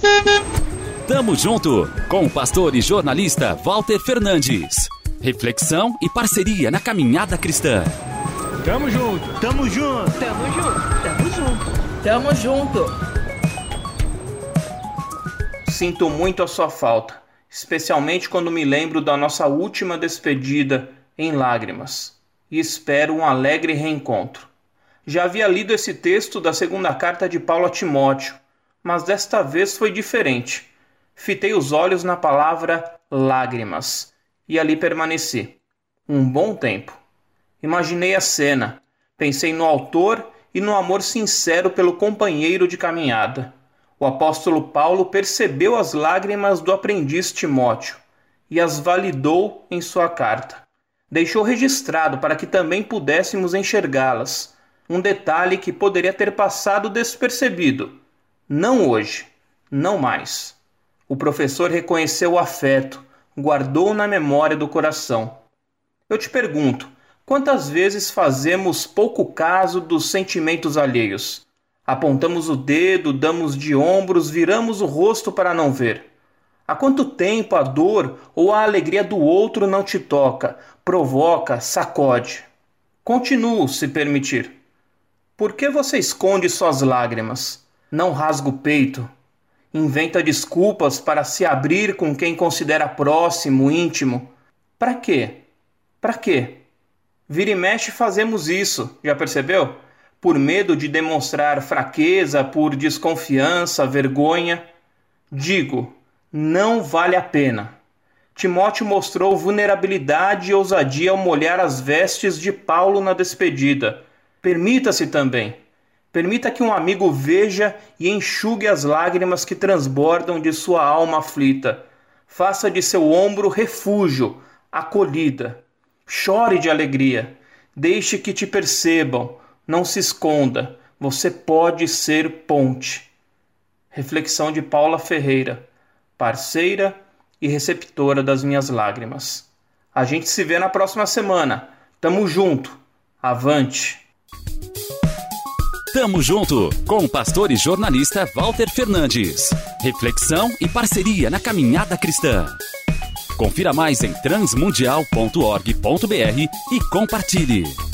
Tamo junto com o pastor e jornalista Walter Fernandes. Reflexão e parceria na caminhada cristã. Tamo junto, tamo junto, tamo junto, tamo junto, tamo junto. Sinto muito a sua falta, especialmente quando me lembro da nossa última despedida em lágrimas, e espero um alegre reencontro. Já havia lido esse texto da segunda carta de Paulo a Timóteo, mas desta vez foi diferente. Fitei os olhos na palavra lágrimas e ali permaneci um bom tempo. Imaginei a cena, pensei no autor e no amor sincero pelo companheiro de caminhada. O apóstolo Paulo percebeu as lágrimas do aprendiz Timóteo e as validou em sua carta. Deixou registrado para que também pudéssemos enxergá-las. Um detalhe que poderia ter passado despercebido. Não hoje, não mais. O professor reconheceu o afeto, guardou na memória do coração. Eu te pergunto, quantas vezes fazemos pouco caso dos sentimentos alheios? Apontamos o dedo, damos de ombros, viramos o rosto para não ver. Há quanto tempo a dor ou a alegria do outro não te toca, provoca, sacode? Continuo, se permitir. Por que você esconde suas lágrimas? Não rasga o peito? Inventa desculpas para se abrir com quem considera próximo, íntimo? Para quê? Para quê? Vira e mexe fazemos isso, já percebeu? Por medo de demonstrar fraqueza, por desconfiança, vergonha. Digo, não vale a pena. Timóteo mostrou vulnerabilidade e ousadia ao molhar as vestes de Paulo na despedida. Permita-se também. Permita que um amigo veja e enxugue as lágrimas que transbordam de sua alma aflita. Faça de seu ombro refúgio, acolhida. Chore de alegria. Deixe que te percebam. Não se esconda. Você pode ser ponte. Reflexão de Paula Ferreira, parceira e receptora das minhas lágrimas. A gente se vê na próxima semana. Tamo junto. Avante. Tamo junto com o pastor e jornalista Walter Fernandes. Reflexão e parceria na caminhada cristã. Confira mais em transmundial.org.br e compartilhe.